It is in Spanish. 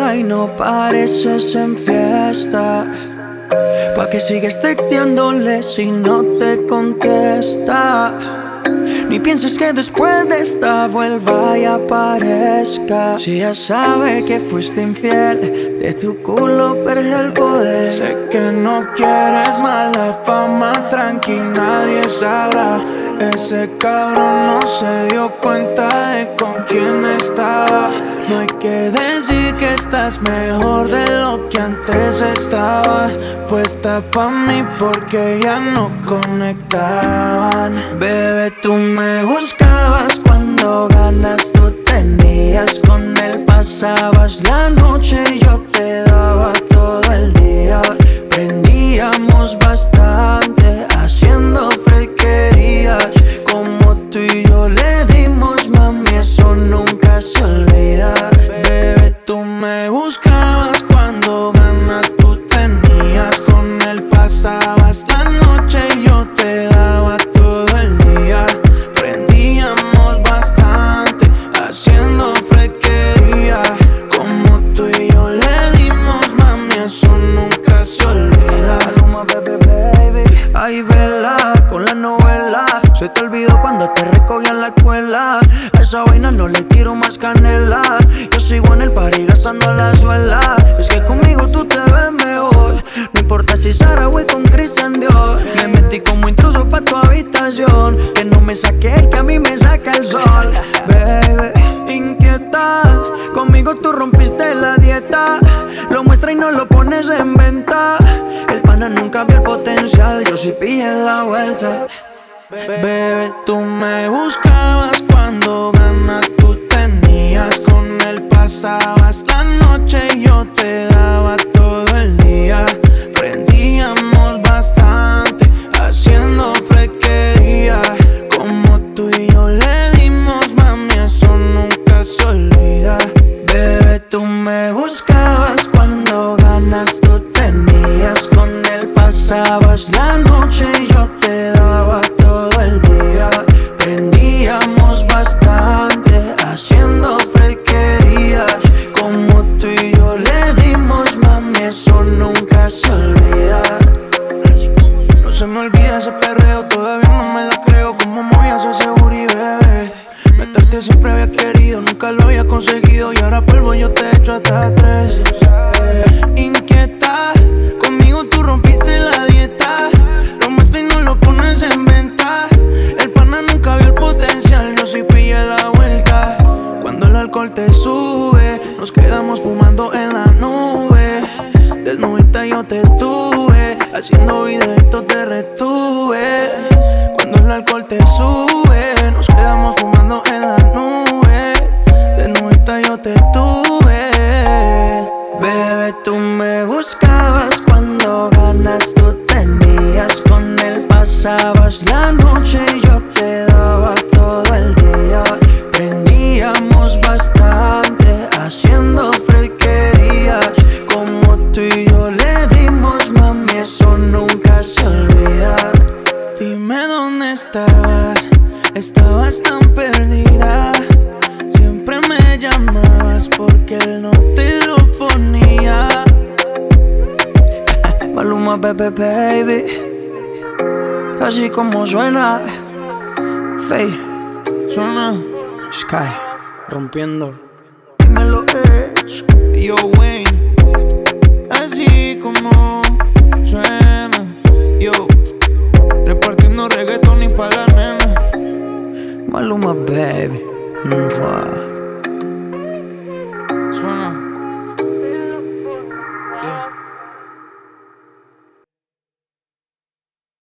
casa y no pareces en fiesta. ¿Pa' qué sigues texteándole si no te contesta? Ni pienses que después de esta vuelva y aparezca. Si ya sabe que fuiste infiel, de tu culo perdió el poder. Sé que no quieres mala fama, tranqui, nadie sabrá. Ese cabrón no se dio cuenta de con quién estaba. No hay que decir que estás mejor de lo que antes estabas. Puesta pa' mí porque ya no conectaban. Bebé, tú me buscabas cuando ganas tú tenías. Con él pasabas la noche y yo te daba todo el día. Prendíamos bastante haciendo frequerías. Como tú y yo le dimos, mami, eso nunca se olvida. Bebé, tú me buscabas cuando ganas tú tenías. Con él pasabas la noche y yo te daba todo el día. Prendíamos bastante haciendo frequería. Como tú y yo le dimos, mami, eso nunca se olvida. Ay, vela, con la novela. Se te olvidó cuando te recogí en la escuela. A esa vaina no le tiro más canela. Yo sigo en el party gastando la suela. Es que conmigo tú te ves mejor. No importa si Sara voy con Christian Dior. Me metí como intruso pa' tu habitación. Que no me saque el que a mí me saca el sol. Baby, inquieta. Conmigo tú rompiste la dieta. Lo muestra y no lo pones en venta. El pana nunca vio el potencial. Yo sí pillé la vuelta. Bebé, tú me buscabas cuando ganas tú tenías. Con él pasabas la noche y yo te daba todo el día. Prendíamos bastante haciendo frequería. Como tú y yo le dimos, mami, eso nunca se olvida. Bebé, tú me buscabas cuando ganas tú tenías. Con él pasabas la noche y yo te daba todo el día. Prendíamos bastante haciendo frequerías. Como tú y yo le dimos, mami, eso nunca se olvida. No se me olvida ese perreo, todavía no me la creo. Como movías ese booty, bebé. Meterte siempre había querido, nunca lo había conseguido. Y ahora polvo yo te echo hasta 3. Inquieta, conmigo tú rompiste la dieta. Lo muestras y no lo pones en venta. El pana nunca vio el potencial, yo sí pillé la vuelta. Cuando el alcohol te sube, nos quedamos fumando en la nube. Desnudita yo te tuve, haciendo videitos te retuve. Cuando el alcohol te sube, nos quedamos fumando en la nube. Desnudita yo te tuve. Bebé, tú me buscabas cuando ganas tú tenías. Con él pasabas la noche y yo te daba todo el día. Prendíamos bastante haciendo frequerías. Como tú y yo le dimos, mami, eso nunca se olvida. Dime dónde estabas tan perdida. Siempre me llamabas porque él no te lo ponía. Maluma, baby. Así como suena. Faye, Suena Sky, rompiendo. Dímelo, yo Wayne.